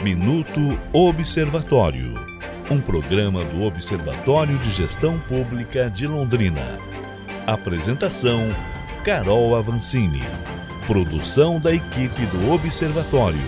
Minuto Observatório, um programa do Observatório de Gestão Pública de Londrina. Apresentação: Carol Avancini. Produção da equipe do Observatório.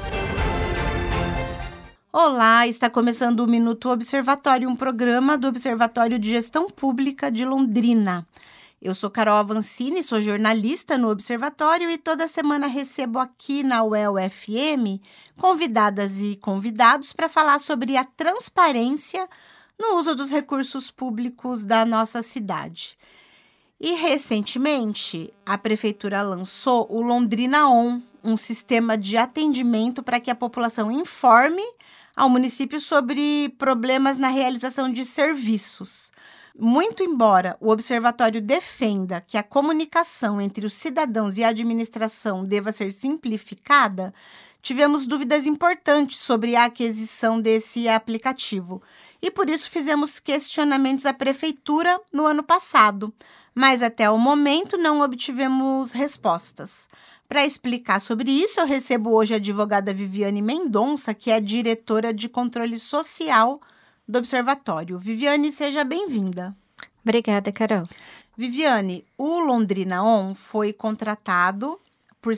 Olá, está começando o Minuto Observatório, um programa do Observatório de Gestão Pública de Londrina. Eu sou Carol Avancini, sou jornalista no Observatório e toda semana recebo aqui na UEL-FM convidadas e convidados para falar sobre a transparência no uso dos recursos públicos da nossa cidade. E, recentemente, a Prefeitura lançou o Londrina On, um sistema de atendimento para que a população informe ao município sobre problemas na realização de serviços. Muito embora o Observatório defenda que a comunicação entre os cidadãos e a administração deva ser simplificada, tivemos dúvidas importantes sobre a aquisição desse aplicativo e por isso fizemos questionamentos à Prefeitura no ano passado, mas até o momento não obtivemos respostas. Para explicar sobre isso, eu recebo hoje a advogada Viviane Mendonça, que é diretora de controle social do Observatório. Viviane, seja bem-vinda. Obrigada, Carol. Viviane, o Londrina On foi contratado por R$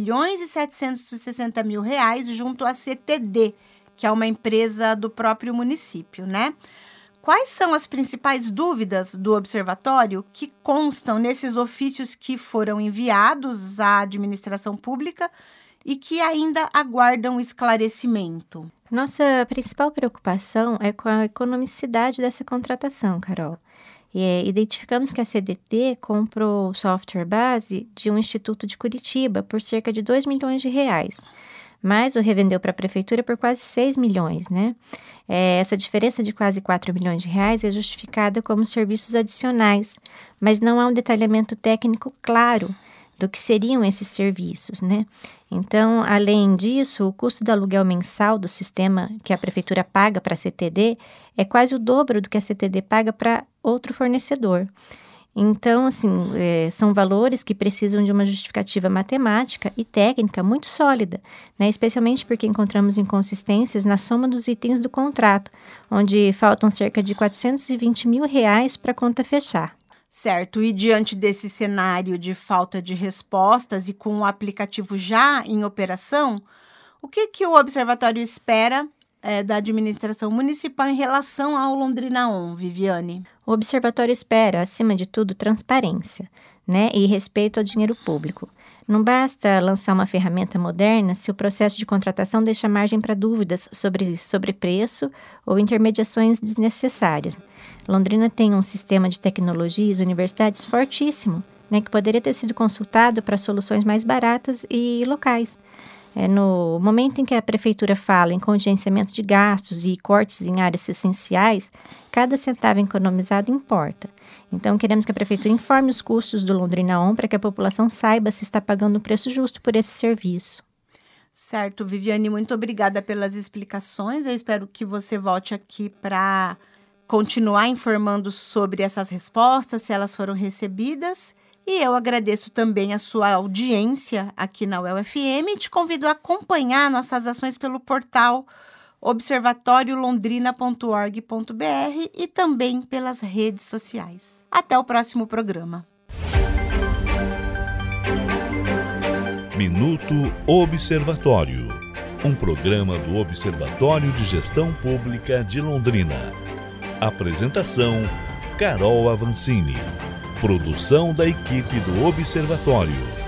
5.760.000 junto à CTD, que é uma empresa do próprio município, né? Quais são as principais dúvidas do Observatório que constam nesses ofícios que foram enviados à administração pública e que ainda aguardam esclarecimento? Nossa principal preocupação é com a economicidade dessa contratação, Carol. Identificamos que a CDT comprou o software base de um instituto de Curitiba por cerca de R$ 2 milhões, mas o revendeu para a Prefeitura por quase 6 milhões, né? Essa diferença de quase 4 milhões de reais é justificada como serviços adicionais, mas não há um detalhamento técnico claro do que seriam esses serviços, né? Então, além disso, o custo do aluguel mensal do sistema que a Prefeitura paga para a CTD é quase o dobro do que a CTD paga para outro fornecedor. Então, são valores que precisam de uma justificativa matemática e técnica muito sólida, né? Especialmente porque encontramos inconsistências na soma dos itens do contrato, onde faltam cerca de R$ 420 mil para a conta fechar. Certo, e diante desse cenário de falta de respostas e com o aplicativo já em operação, o que o Observatório espera da administração municipal em relação ao Londrina On, Viviane? O Observatório espera, acima de tudo, transparência, né, e respeito ao dinheiro público. Não basta lançar uma ferramenta moderna se o processo de contratação deixa margem para dúvidas sobre preço ou intermediações desnecessárias. Londrina tem um sistema de tecnologias e universidades fortíssimo, né, que poderia ter sido consultado para soluções mais baratas e locais. No momento em que a Prefeitura fala em contingenciamento de gastos e cortes em áreas essenciais, cada centavo economizado importa. Então, queremos que a Prefeitura informe os custos do Londrina On para que a população saiba se está pagando um preço justo por esse serviço. Certo, Viviane, muito obrigada pelas explicações. Eu espero que você volte aqui para continuar informando sobre essas respostas, se elas foram recebidas. E eu agradeço também a sua audiência aqui na UEL-FM e te convido a acompanhar nossas ações pelo portal observatoriolondrina.org.br e também pelas redes sociais. Até o próximo programa. Minuto Observatório, um programa do Observatório de Gestão Pública de Londrina. Apresentação: Carol Avancini. Produção da equipe do Observatório.